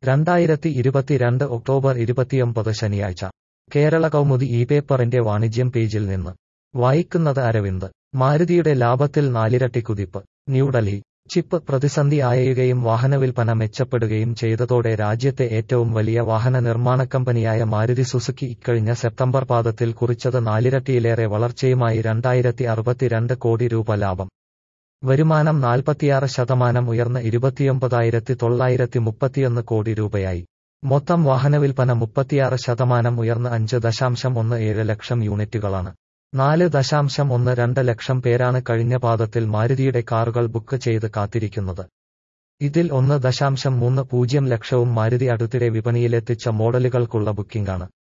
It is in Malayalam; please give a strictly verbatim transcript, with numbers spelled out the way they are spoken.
രണ്ടായിരത്തി ഇരുപത്തിരണ്ട് ഒക്ടോബർ ഇരുപത്തിയൊമ്പത് ശനിയാഴ്ച കേരള കൗമുദി ഈ പേപ്പറിന്റെ വാണിജ്യം പേജിൽ നിന്ന് വായിക്കുന്നത് അരവിന്ദ്. മാരുതിയുടെ ലാഭത്തിൽ നാലിരട്ടി കുതിപ്പ്. ന്യൂഡൽഹി. ചിപ്പ് പ്രതിസന്ധി അയയുകയും വാഹനവിൽപ്പന മെച്ചപ്പെടുകയും ചെയ്തതോടെ രാജ്യത്തെ ഏറ്റവും വലിയ വാഹന നിർമ്മാണ കമ്പനിയായ മാരുതി സുസുക്കി ഇക്കഴിഞ്ഞ സെപ്റ്റംബർ പാദത്തിൽ കുറിച്ചത് നാലിരട്ടിയിലേറെ വളർച്ചയുമായി രണ്ടായിരത്തി അറുപത്തിരണ്ട് കോടി രൂപ ലാഭം. വരുമാനം നാൽപ്പത്തിയാറ് ശതമാനം ഉയർന്ന് ഇരുപത്തിയൊമ്പതായിരത്തി തൊള്ളായിരത്തി മുപ്പത്തിയൊന്ന് കോടി രൂപയായി. മൊത്തം വാഹനവിൽപ്പന മുപ്പത്തിയാറ് ശതമാനം ഉയർന്ന് അഞ്ച് ദശാംശം ഒന്ന് ഏഴ് ലക്ഷം യൂണിറ്റുകളാണ്. നാല് ദശാംശം ഒന്ന് രണ്ട് ലക്ഷം പേരാണ് കഴിഞ്ഞ പാദത്തിൽ മാരുതിയുടെ കാറുകൾ ബുക്ക് ചെയ്ത് കാത്തിരിക്കുന്നത്. ഇതിൽ ഒന്ന് ദശാംശം മൂന്ന് പൂജ്യം ലക്ഷവും മാരുതി അടുത്തിടെ വിപണിയിലെത്തിച്ച മോഡലുകൾക്കുള്ള ബുക്കിംഗാണ്.